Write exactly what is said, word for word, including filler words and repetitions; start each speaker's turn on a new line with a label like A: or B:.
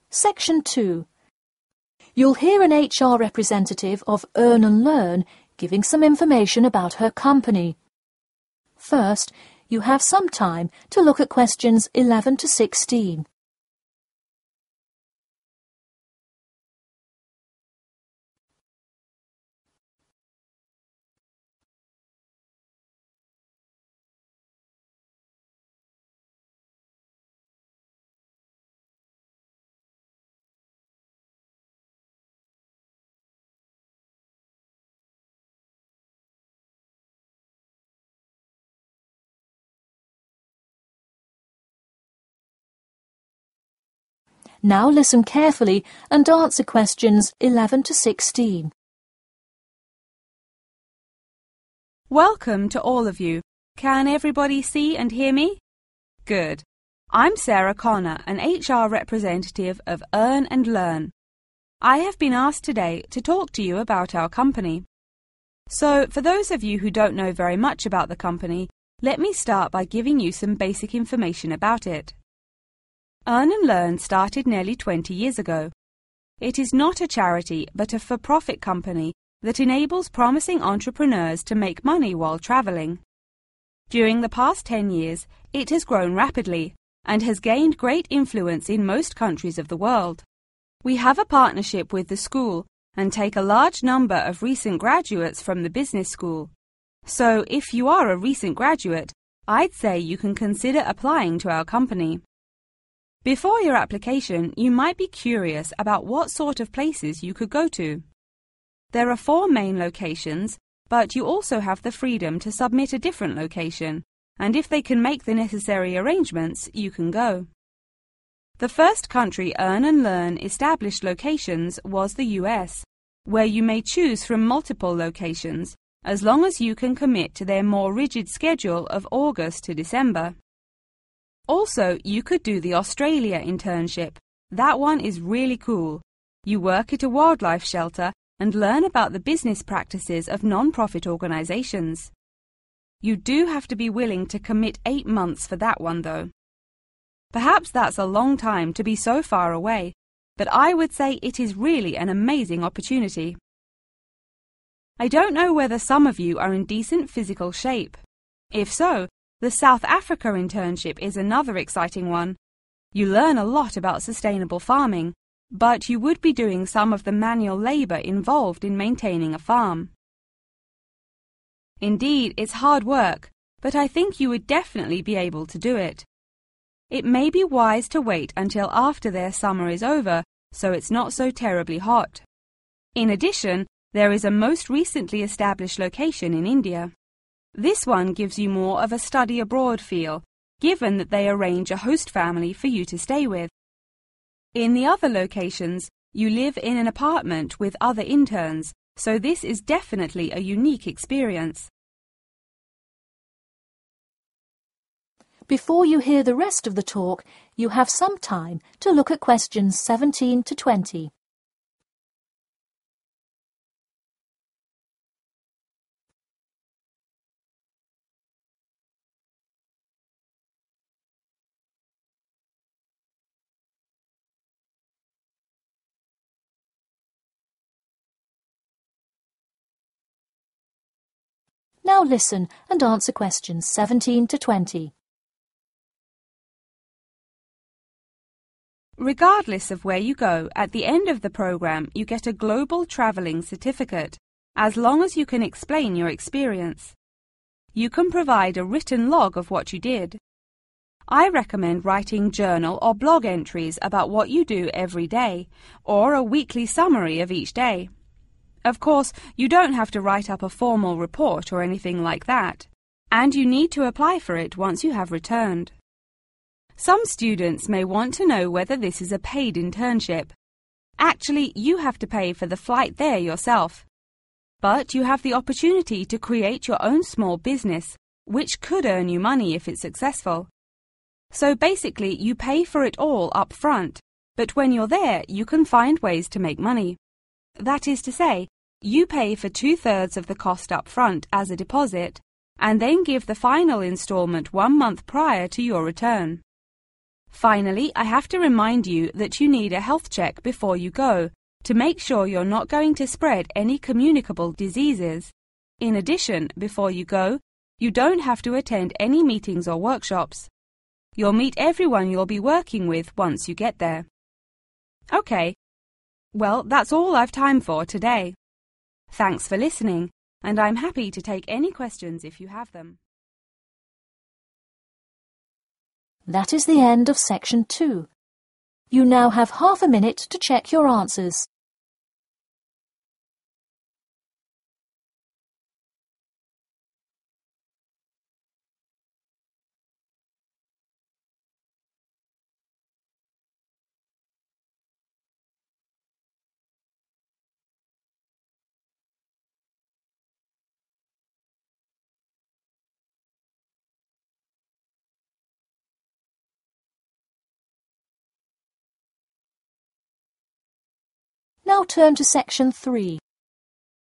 A: Section two. You'll hear an H R representative of Earn and Learn giving some information about her company. First, you have some time to look at questions eleven to sixteen. Now listen carefully and answer questions eleven to sixteen.
B: Welcome to all of you. Can everybody see and hear me? Good. I'm Sarah Connor, an H R representative of Earn and Learn. I have been asked today to talk to you about our company. So, for those of you who don't know very much about the company, let me start by giving you some basic information about it. Earn and Learn started nearly twenty years ago. It is not a charity but a for-profit company that enables promising entrepreneurs to make money while travelling. During the past ten years, it has grown rapidly and has gained great influence in most countries of the world. We have a partnership with the school and take a large number of recent graduates from the business school. So, if you are a recent graduate, I'd say you can consider applying to our company. Before your application, you might be curious about what sort of places you could go to. There are four main locations, but you also have the freedom to submit a different location, and if they can make the necessary arrangements, you can go. The first country Earn and Learn established locations was the U S, where you may choose from multiple locations, as long as you can commit to their more rigid schedule of August to December. Also, you could do the Australia internship. That one is really cool. You work at a wildlife shelter and learn about the business practices of non-profit organisations. You do have to be willing to commit eight months for that one, though. Perhaps that's a long time to be so far away, but I would say it is really an amazing opportunity. I don't know whether some of you are in decent physical shape. If so, the South Africa internship is another exciting one. You learn a lot about sustainable farming, but you would be doing some of the manual labour involved in maintaining a farm. Indeed, it's hard work, but I think you would definitely be able to do it. It may be wise to wait until after their summer is over, so it's not so terribly hot. In addition, there is a most recently established location in India. This one gives you more of a study abroad feel, given that they arrange a host family for you to stay with. In the other locations, you live in an apartment with other interns, so this is definitely a unique experience.
A: Before you hear the rest of the talk, you have some time to look at questions seventeen to twenty. Now listen and answer questions seventeen to twenty.
B: Regardless of where you go, at the end of the program you get a global travelling certificate, as long as you can explain your experience. You can provide a written log of what you did. I recommend writing journal or blog entries about what you do every day, or a weekly summary of each day. Of course, you don't have to write up a formal report or anything like that, and you need to apply for it once you have returned. Some students may want to know whether this is a paid internship. Actually, you have to pay for the flight there yourself. But you have the opportunity to create your own small business, which could earn you money if it's successful. So basically, you pay for it all up front, but when you're there, you can find ways to make money. That is to say, you pay for two-thirds of the cost up front as a deposit, and then give the final instalment one month prior to your return. Finally, I have to remind you that you need a health check before you go, to make sure you're not going to spread any communicable diseases. In addition, before you go, you don't have to attend any meetings or workshops. You'll meet everyone you'll be working with once you get there. Okay, well, that's all I've time for today. Thanks for listening, and I'm happy to take any questions if you have them.
A: That is the end of section two. You now have half a minute to check your answers. Now turn to section three.